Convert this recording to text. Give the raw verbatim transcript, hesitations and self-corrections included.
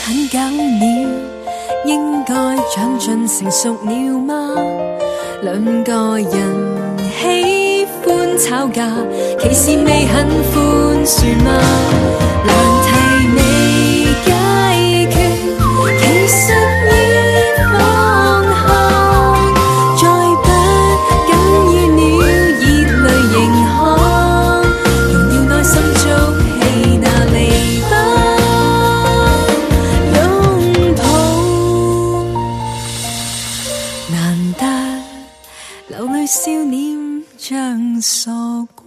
很久了，應該長進成熟了嗎？兩個人喜歡吵架，其實未很寬恕嗎？難題未解決，其實已放下，再不緊要了，熱淚盈眶，用掉內心足氣那離不擁抱，難得流淚笑臉像傻瓜。